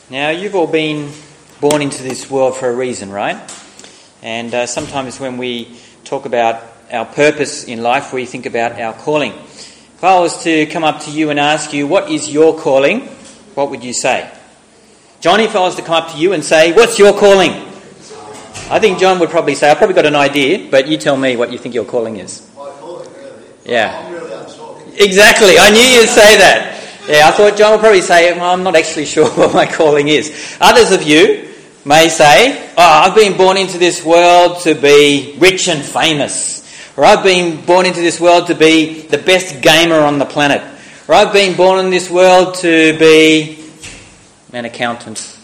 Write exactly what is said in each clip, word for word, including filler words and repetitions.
Now, you've all been born into this world for a reason, right? And uh, sometimes when we talk about our purpose in life, we think about our calling. If I was to come up to you and ask you, what is your calling? What would you say? Johnny, if I was to come up to you and say, what's your calling? I think John would probably say, I've probably got an idea, but you tell me what you think your calling is. My calling, really? Yeah. I'm really unsure. Exactly, I knew you'd say that. Yeah, I thought John would probably say, well, I'm not actually sure what my calling is. Others of you may say, oh, I've been born into this world to be rich and famous. Or I've been born into this world to be the best gamer on the planet. Or I've been born in this world to be an accountant.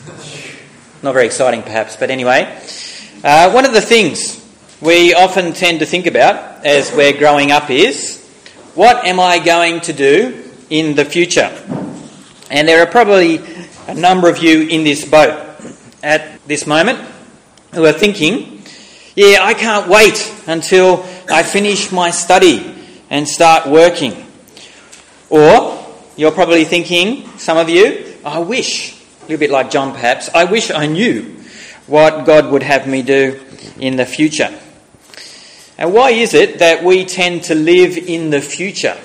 Not very exciting perhaps, but anyway. Uh, one of the things we often tend to think about as we're growing up is, what am I going to do in the future? And there are probably a number of you in this boat at this moment who are thinking, yeah, I can't wait until I finish my study and start working. Or you're probably thinking, some of you, I wish, a little bit like John perhaps, I wish I knew what God would have me do in the future. And why is it that we tend to live in the future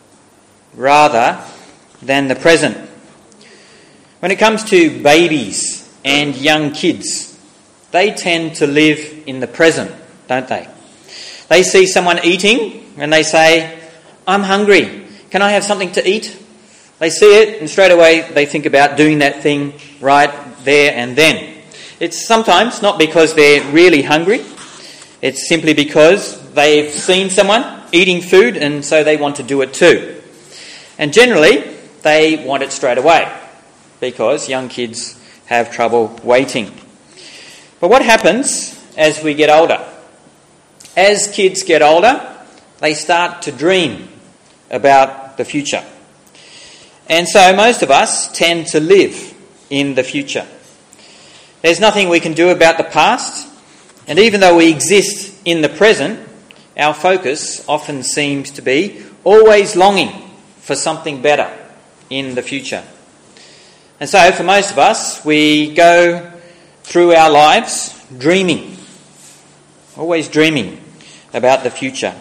rather than the present? When it comes to babies and young kids, they tend to live in the present, don't they? They see someone eating and they say, I'm hungry, can I have something to eat? They see it and straight away they think about doing that thing right there and then. It's sometimes not because they're really hungry, it's simply because they've seen someone eating food and so they want to do it too. And generally, they want it straight away because young kids have trouble waiting. But what happens as we get older? As kids get older, they start to dream about the future. And so most of us tend to live in the future. There's nothing we can do about the past, and even though we exist in the present, our focus often seems to be always longing for something better in the future. And so for most of us, we go through our lives dreaming, always dreaming about the future,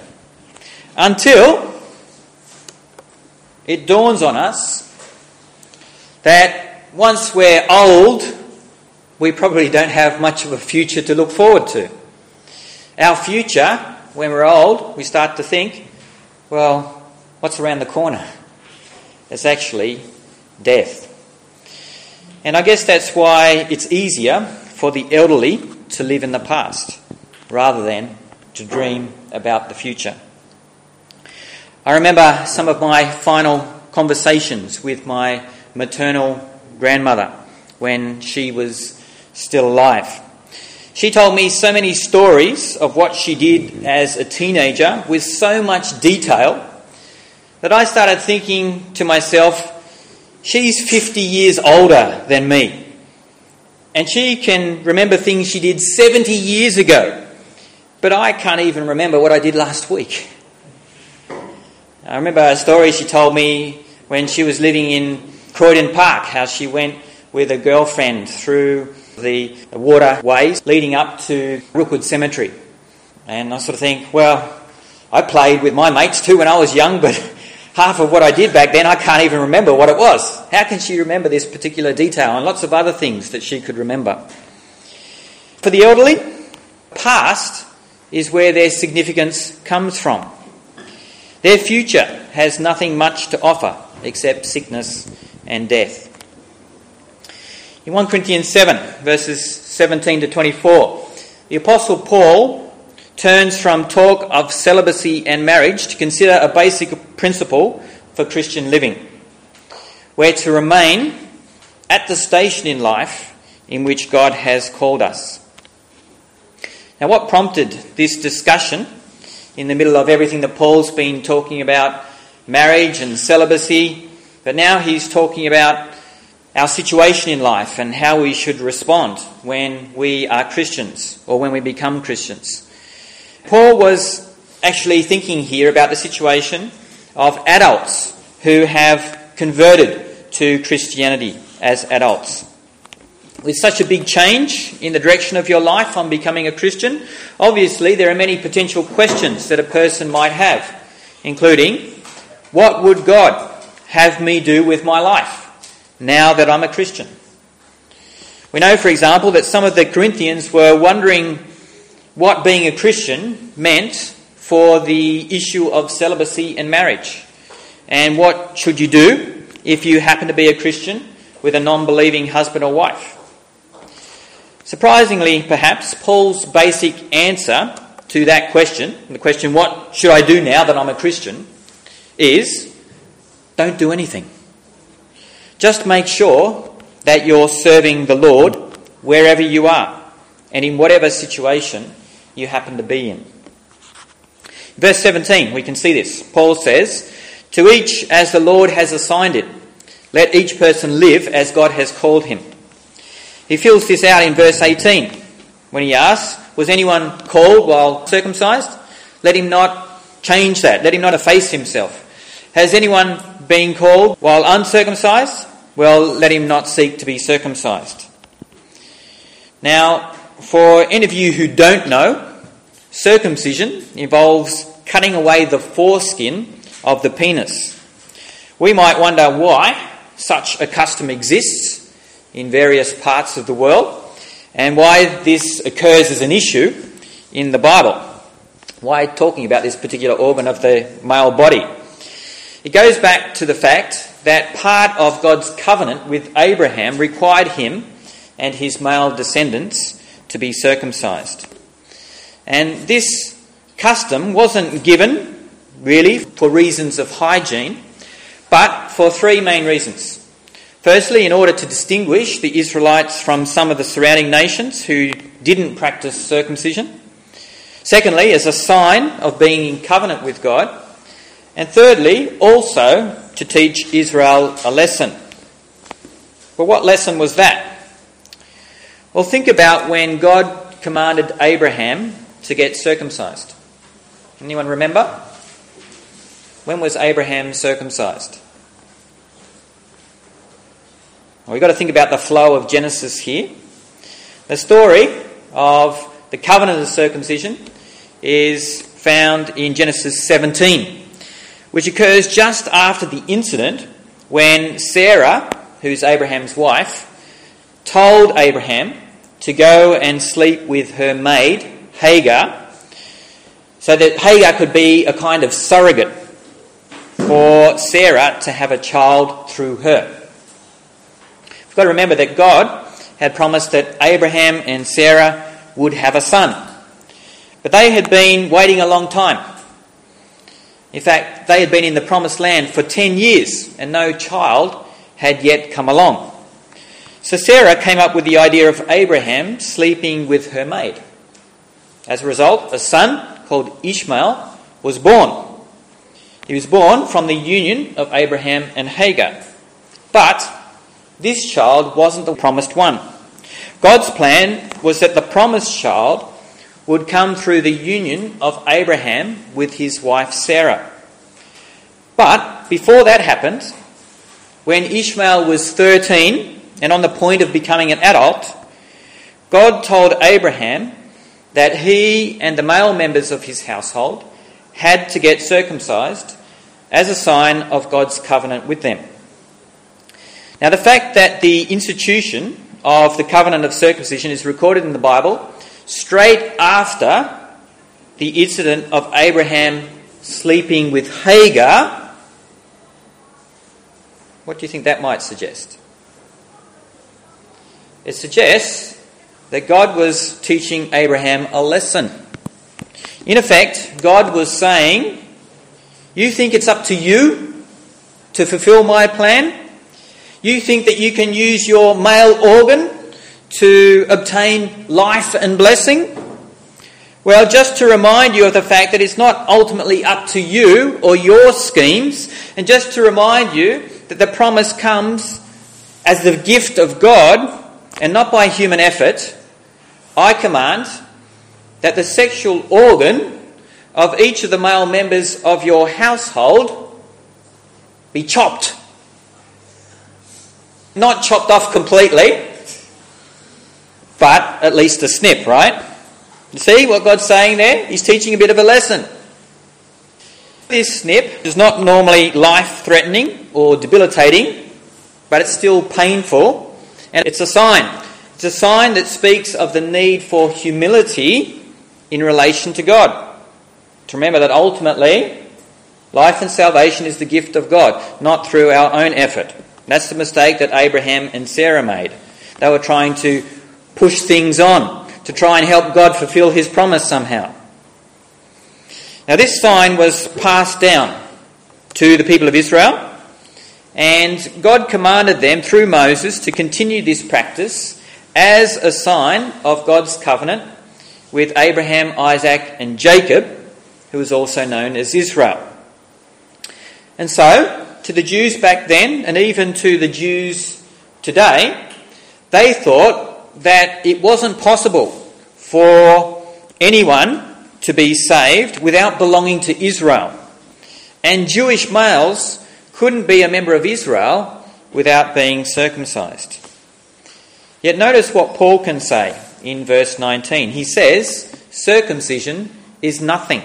until it dawns on us that once we're old, we probably don't have much of a future to look forward to. Our future, when we're old, we start to think, well, what's around the corner? It's actually death. And I guess that's why it's easier for the elderly to live in the past rather than to dream about the future. I remember some of my final conversations with my maternal grandmother when she was still alive. She told me so many stories of what she did as a teenager with so much detail that I started thinking to myself, she's fifty years older than me. And she can remember things she did seventy years ago. But I can't even remember what I did last week. I remember a story she told me when she was living in Croydon Park, how she went with a girlfriend through the waterways leading up to Rookwood Cemetery. And I sort of think, well, I played with my mates too when I was young, but half of what I did back then, I can't even remember what it was. How can she remember this particular detail and lots of other things that she could remember? For the elderly, past is where their significance comes from. Their future has nothing much to offer except sickness and death. In First Corinthians seven, verses seventeen to twenty-four, the Apostle Paul turns from talk of celibacy and marriage to consider a basic principle for Christian living. We're to remain at the station in life in which God has called us. Now, what prompted this discussion in the middle of everything that Paul's been talking about, marriage and celibacy, but now he's talking about our situation in life and how we should respond when we are Christians or when we become Christians. Paul was actually thinking here about the situation of adults who have converted to Christianity as adults. With such a big change in the direction of your life on becoming a Christian, obviously there are many potential questions that a person might have, including, what would God have me do with my life now that I'm a Christian? We know, for example, that some of the Corinthians were wondering what being a Christian meant for the issue of celibacy and marriage. And what should you do if you happen to be a Christian with a non-believing husband or wife? Surprisingly, perhaps, Paul's basic answer to that question, the question, what should I do now that I'm a Christian, is don't do anything. Just make sure that you're serving the Lord wherever you are and in whatever situation you happen to be in. Verse seventeen, we can see this. Paul says, to each as the Lord has assigned it, let each person live as God has called him. He fills this out in verse eighteen when he asks, was anyone called while circumcised? Let him not change that. Let him not efface himself. Has anyone been called while uncircumcised? Well, let him not seek to be circumcised. Now, for any of you who don't know, circumcision involves cutting away the foreskin of the penis. We might wonder why such a custom exists in various parts of the world and why this occurs as an issue in the Bible. Why talking about this particular organ of the male body? It goes back to the fact that part of God's covenant with Abraham required him and his male descendants to be circumcised. And this custom wasn't given really for reasons of hygiene, but for three main reasons. Firstly, in order to distinguish the Israelites from some of the surrounding nations who didn't practice circumcision. Secondly, as a sign of being in covenant with God. And thirdly, also to teach Israel a lesson. But what lesson was that? Well, think about when God commanded Abraham to get circumcised. Anyone remember? When was Abraham circumcised? Well, we've got to think about the flow of Genesis here. The story of the covenant of circumcision is found in Genesis seventeen, which occurs just after the incident when Sarah, who's Abraham's wife, told Abraham to go and sleep with her maid, Hagar, so that Hagar could be a kind of surrogate for Sarah to have a child through her. We've got to remember that God had promised that Abraham and Sarah would have a son. But they had been waiting a long time. In fact, they had been in the promised land for ten years and no child had yet come along. So Sarah came up with the idea of Abraham sleeping with her maid. As a result, a son called Ishmael was born. He was born from the union of Abraham and Hagar. But this child wasn't the promised one. God's plan was that the promised child would come through the union of Abraham with his wife Sarah. But before that happened, when Ishmael was thirteen and on the point of becoming an adult, God told Abraham that he and the male members of his household had to get circumcised as a sign of God's covenant with them. Now, the fact that the institution of the covenant of circumcision is recorded in the Bible straight after the incident of Abraham sleeping with Hagar, what do you think that might suggest? It suggests that God was teaching Abraham a lesson. In effect, God was saying, you think it's up to you to fulfill my plan? You think that you can use your male organ to obtain life and blessing? Well, just to remind you of the fact that it's not ultimately up to you or your schemes, and just to remind you that the promise comes as the gift of God and not by human effort, I command that the sexual organ of each of the male members of your household be chopped. Not chopped off completely, but at least a snip, right? You see what God's saying there? He's teaching a bit of a lesson. This snip is not normally life-threatening or debilitating, but it's still painful, and it's a sign. It's a sign that speaks of the need for humility in relation to God. To remember that ultimately, life and salvation is the gift of God, not through our own effort. That's the mistake that Abraham and Sarah made. They were trying to push things on, to try and help God fulfill his promise somehow. Now this sign was passed down to the people of Israel, and God commanded them through Moses to continue this practice as a sign of God's covenant with Abraham, Isaac and Jacob, who was also known as Israel. And so, to the Jews back then, and even to the Jews today, they thought that it wasn't possible for anyone to be saved without belonging to Israel. And Jewish males couldn't be a member of Israel without being circumcised. Yet notice what Paul can say in verse nineteen. He says, circumcision is nothing.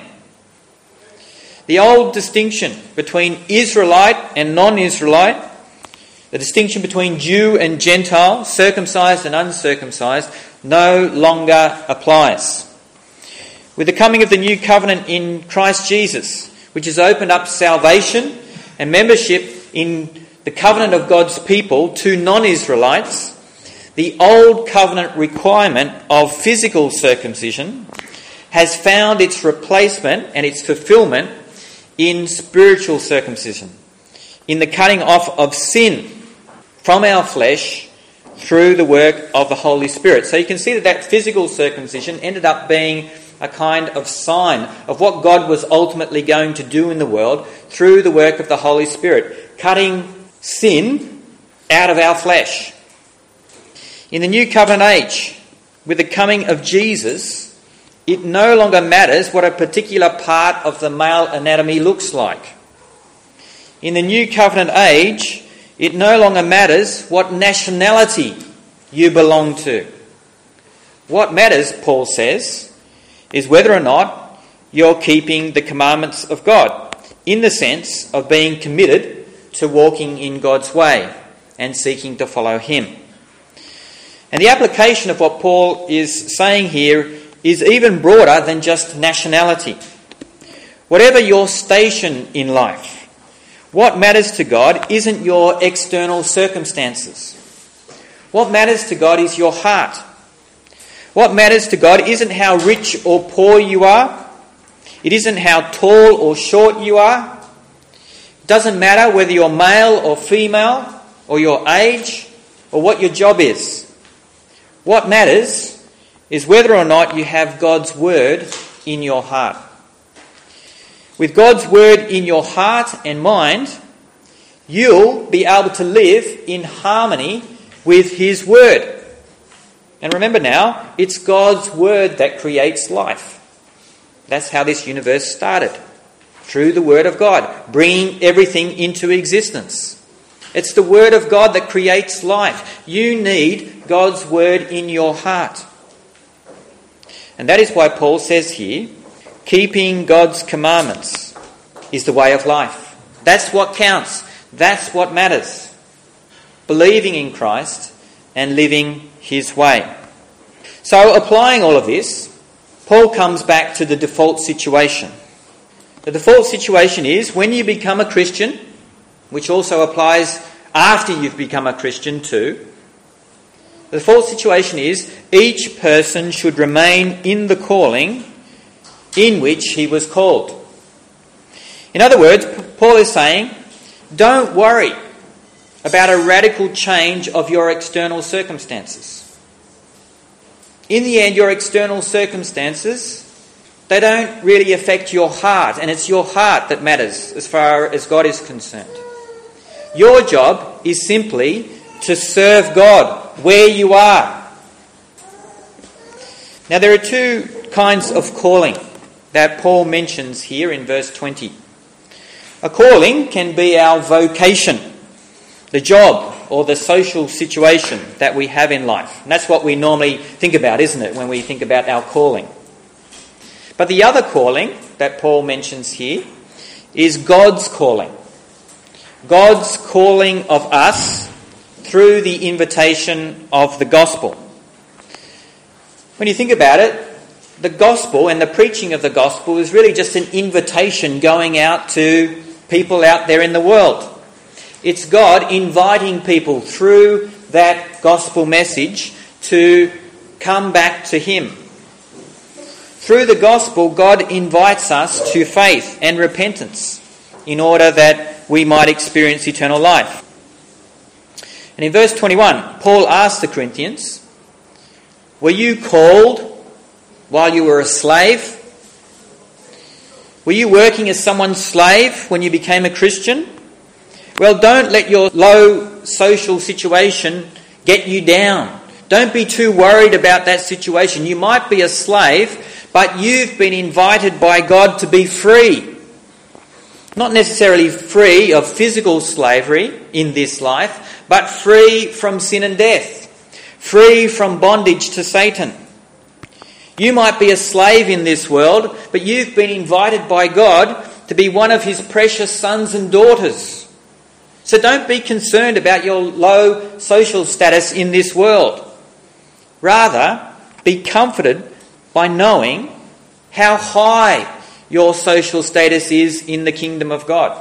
The old distinction between Israelite and non-Israelite, the distinction between Jew and Gentile, circumcised and uncircumcised, no longer applies. With the coming of the new covenant in Christ Jesus, which has opened up salvation and membership in the covenant of God's people to non-Israelites, the old covenant requirement of physical circumcision has found its replacement and its fulfilment in spiritual circumcision, in the cutting off of sin from our flesh through the work of the Holy Spirit. So you can see that that physical circumcision ended up being a kind of sign of what God was ultimately going to do in the world through the work of the Holy Spirit, cutting sin out of our flesh. In the new covenant age, with the coming of Jesus, it no longer matters what a particular part of the male anatomy looks like. In the new covenant age, it no longer matters what nationality you belong to. What matters, Paul says, is whether or not you're keeping the commandments of God, in the sense of being committed to walking in God's way and seeking to follow him. And the application of what Paul is saying here is even broader than just nationality. Whatever your station in life, what matters to God isn't your external circumstances. What matters to God is your heart. What matters to God isn't how rich or poor you are. It isn't how tall or short you are. It doesn't matter whether you're male or female, or your age, or what your job is. What matters is whether or not you have God's word in your heart. With God's word in your heart and mind, you'll be able to live in harmony with his word. And remember now, it's God's word that creates life. That's how this universe started, through the word of God, bringing everything into existence. It's the word of God that creates life. You need God's word in your heart. And that is why Paul says here, keeping God's commandments is the way of life. That's what counts. That's what matters. Believing in Christ and living his way. So applying all of this, Paul comes back to the default situation. The default situation is when you become a Christian, which also applies after you've become a Christian too. The default situation is each person should remain in the calling in which he was called. In other words, Paul is saying, don't worry about a radical change of your external circumstances. In the end, your external circumstances, they don't really affect your heart, and it's your heart that matters as far as God is concerned. Your job is simply to serve God where you are. Now there are two kinds of calling that Paul mentions here in verse twenty. A calling can be our vocation, the job or the social situation that we have in life. And that's what we normally think about, isn't it, when we think about our calling. But the other calling that Paul mentions here is God's calling. God's calling of us through the invitation of the gospel. When you think about it, the gospel and the preaching of the gospel is really just an invitation going out to people out there in the world. It's God inviting people through that gospel message to come back to Him. Through the gospel, God invites us to faith and repentance in order that we might experience eternal life. And in verse twenty-one, Paul asks the Corinthians, "Were you called while you were a slave? Were you working as someone's slave when you became a Christian? Well, don't let your low social situation get you down. Don't be too worried about that situation. You might be a slave, but you've been invited by God to be free. Not necessarily free of physical slavery in this life, but free from sin and death. Free from bondage to Satan. You might be a slave in this world, but you've been invited by God to be one of His precious sons and daughters. So don't be concerned about your low social status in this world. Rather, be comforted by knowing how high your social status is in the kingdom of God.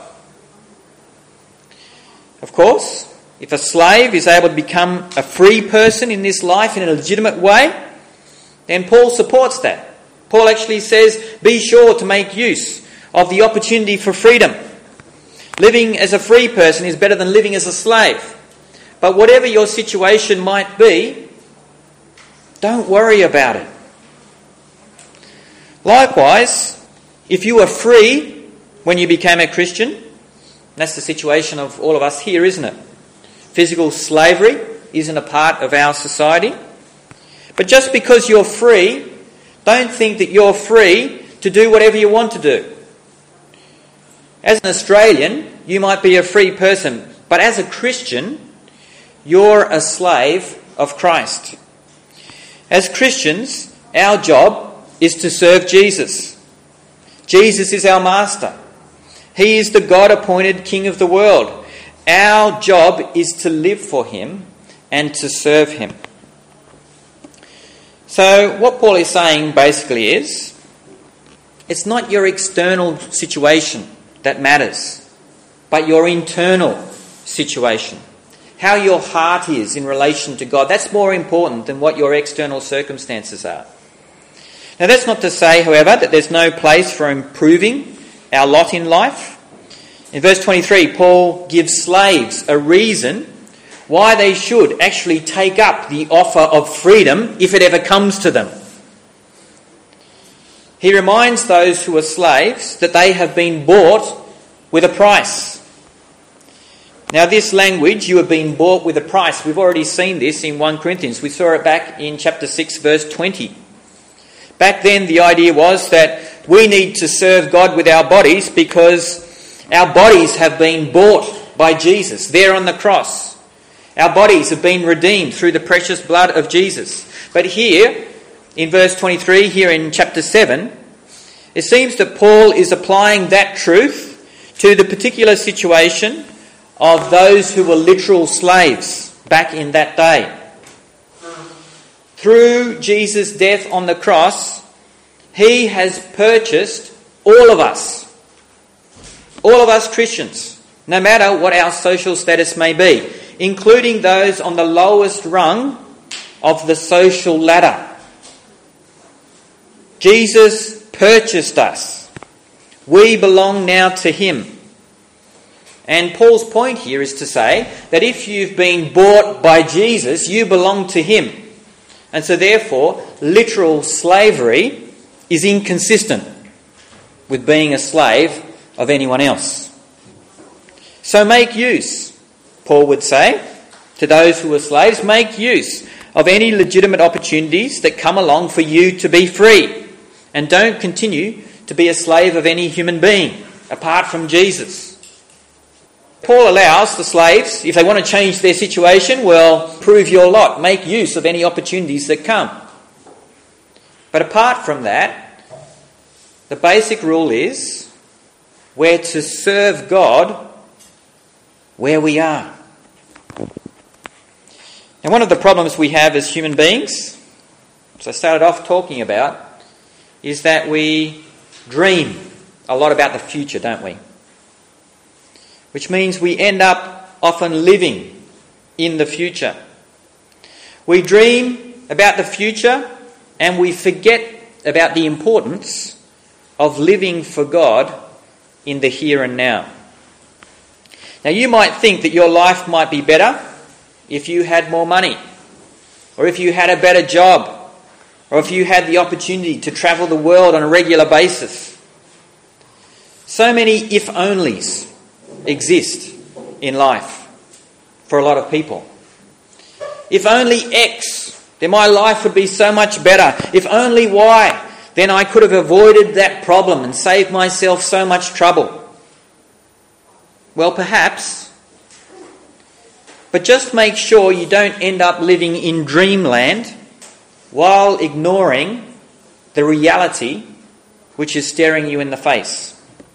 Of course, if a slave is able to become a free person in this life in a legitimate way, then Paul supports that. Paul actually says, be sure to make use of the opportunity for freedom. Living as a free person is better than living as a slave. But whatever your situation might be, don't worry about it. Likewise, if you were free when you became a Christian, that's the situation of all of us here, isn't it? Physical slavery isn't a part of our society. But just because you're free, don't think that you're free to do whatever you want to do. As an Australian, you might be a free person, but as a Christian, you're a slave of Christ. As Christians, our job is to serve Jesus. Jesus is our master. He is the God-appointed King of the world. Our job is to live for Him and to serve Him. So what Paul is saying basically is, it's not your external situation that matters, but your internal situation. How your heart is in relation to God. That's more important than what your external circumstances are. Now that's not to say, however, that there's no place for improving our lot in life. In verse twenty-three, Paul gives slaves a reason why they should actually take up the offer of freedom if it ever comes to them. He reminds those who are slaves that they have been bought with a price. Now this language, you have been bought with a price, we've already seen this in First Corinthians. We saw it back in chapter six, verse twenty. Back then the idea was that we need to serve God with our bodies because our bodies have been bought by Jesus there on the cross. Our bodies have been redeemed through the precious blood of Jesus. But here, in verse twenty-three, here in chapter seven, it seems that Paul is applying that truth to the particular situation of those who were literal slaves back in that day. Through Jesus' death on the cross, He has purchased all of us. All of us Christians, no matter what our social status may be, including those on the lowest rung of the social ladder. Jesus purchased us. We belong now to Him. And Paul's point here is to say that if you've been bought by Jesus, you belong to Him. And so therefore, literal slavery is inconsistent with being a slave of anyone else. So make use, Paul would say, to those who are slaves, make use of any legitimate opportunities that come along for you to be free. And don't continue to be a slave of any human being apart from Jesus. Paul allows the slaves, if they want to change their situation, well, prove your lot. Make use of any opportunities that come. But apart from that, the basic rule is we're to serve God where we are. Now, one of the problems we have as human beings, as I started off talking about, is that we dream a lot about the future, don't we? Which means we end up often living in the future. We dream about the future and we forget about the importance of living for God in the here and now. Now, you might think that your life might be better if you had more money, or if you had a better job, or if you had the opportunity to travel the world on a regular basis. So many if-onlys exist in life for a lot of people. If only X, then my life would be so much better. If only Y, then I could have avoided that problem and saved myself so much trouble. Well, perhaps, but just make sure you don't end up living in dreamland while ignoring the reality which is staring you in the face.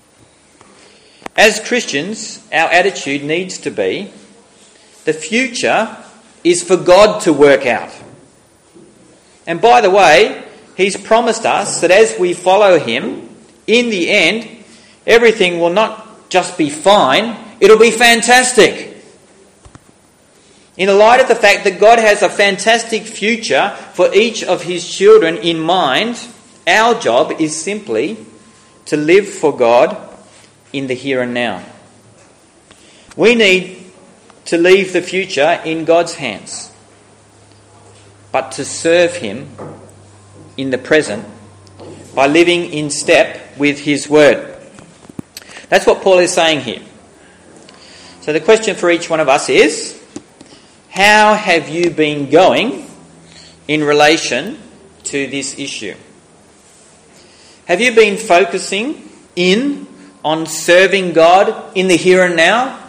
As Christians, our attitude needs to be, the future is for God to work out. And by the way, He's promised us that as we follow Him, in the end, everything will not just be fine, it'll be fantastic. In the light of the fact that God has a fantastic future for each of His children in mind, our job is simply to live for God in the here and now. We need to leave the future in God's hands, but to serve Him in the present by living in step with His Word. That's what Paul is saying here. So the question for each one of us is, how have you been going in relation to this issue? Have you been focusing in on serving God in the here and now?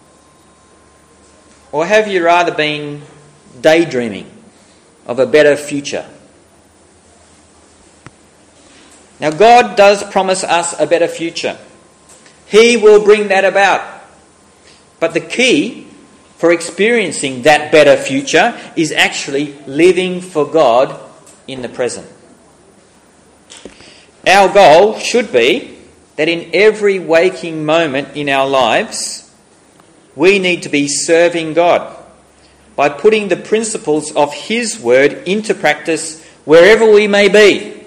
Or have you rather been daydreaming of a better future? Now, God does promise us a better future. He will bring that about. But the key for experiencing that better future is actually living for God in the present. Our goal should be that in every waking moment in our lives, we need to be serving God by putting the principles of His Word into practice wherever we may be.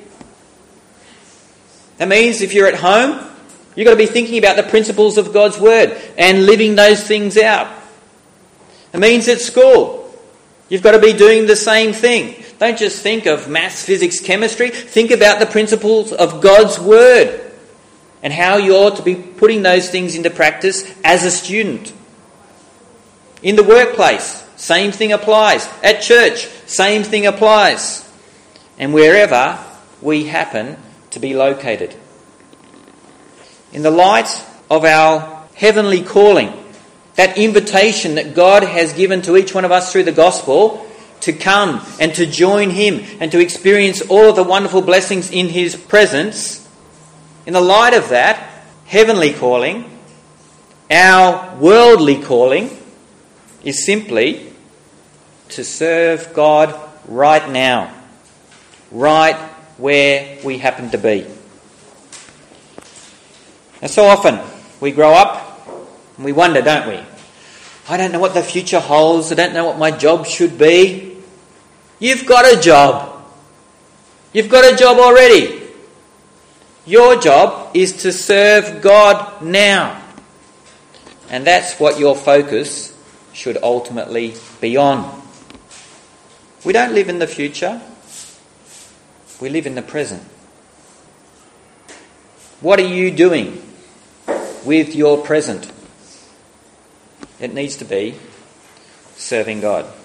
That means if you're at home, you've got to be thinking about the principles of God's Word and living those things out. It means at school, you've got to be doing the same thing. Don't just think of maths, physics, chemistry. Think about the principles of God's Word and how you ought to be putting those things into practice as a student. In the workplace, same thing applies. At church, same thing applies. And wherever we happen to be located. In the light of our heavenly calling, that invitation that God has given to each one of us through the gospel to come and to join Him and to experience all of the wonderful blessings in His presence, in the light of that heavenly calling, our worldly calling is simply to serve God right now, right where we happen to be. Now, so often we grow up and we wonder, don't we? I don't know what the future holds. I don't know what my job should be. You've got a job. You've got a job already. Your job is to serve God now. And that's what your focus should ultimately be on. We don't live in the future. We live in the present. What are you doing with your present? It needs to be serving God.